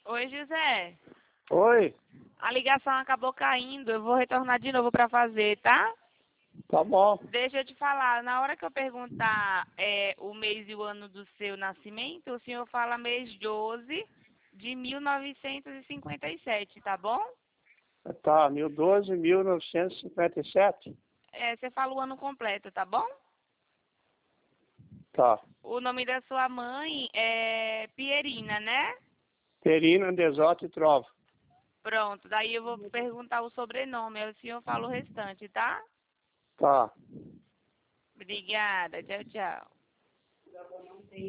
Oi, José. Oi, A ligação acabou caindo. Eu vou retornar de novo para fazer, tá? tá bom. Deixa eu te falar. Na hora que eu perguntar o mês e o ano do seu nascimento, o senhor fala mês 12 de 1957, tá bom? Tá, 1012, 1957? Você fala o ano completo, tá bom? Tá. O nome da sua mãe é Pierina, né? Perina, Desote e Trova. Pronto. Daí eu vou perguntar o sobrenome. Aí o senhor fala o restante, tá? Tá. Obrigada. Tchau, tchau.